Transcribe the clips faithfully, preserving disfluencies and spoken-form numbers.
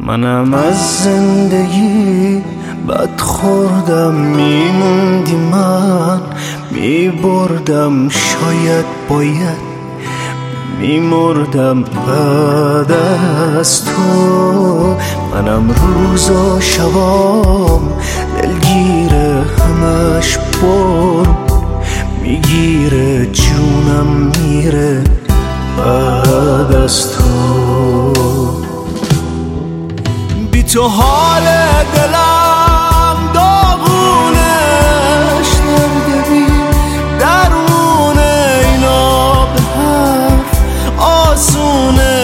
منم از زندگی بد خوردم، میموندی من میبردم، شاید باید میمردم بعد از تو. منم روز و شبام دلگیره، همش بر میگیره، جونم میره بعد از تو. بی تو حال دلم داغونش نردبی، درونه اینا به حرف آسونه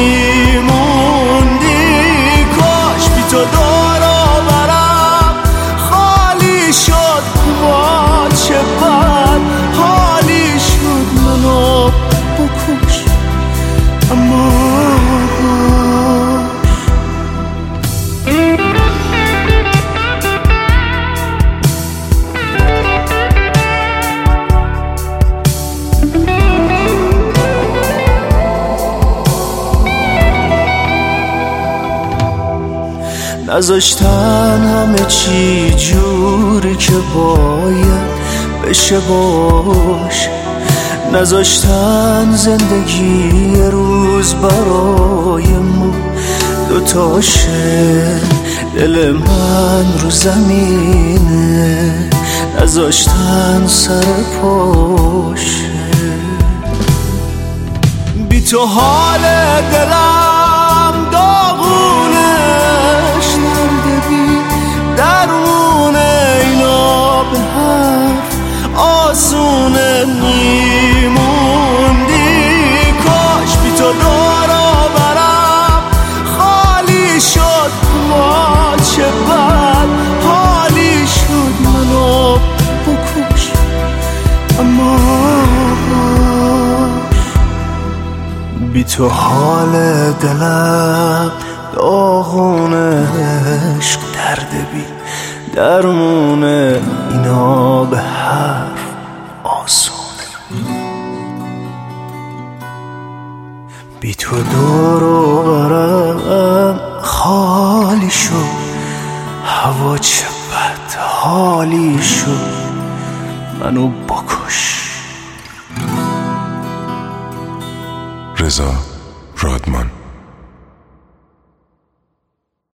میموندی. کاش بی تو دارا برم خالی شد، با چه بد حالی شد. منو بکش اما نذاشتن همه چی جوری که باید بشه باشه، نذاشتن زندگی روز برای ما دوتاشه. دل من رو زمینه، نذاشتن سر پاشه. بی تو حال دلم داغونش نردبی، درونه اینا به حرف آسونه میموندی. کاش بی تو دارا برم خالی شد، با چه بد حالی شد. منو بکش اما بی تو حال دلم داغونه، عشق درد بی درمونه، اینا به حرف آسونه. بی تو دور و برم خالی شد، هوا چه بد حالی شد. منو بکش. رضا رادمان.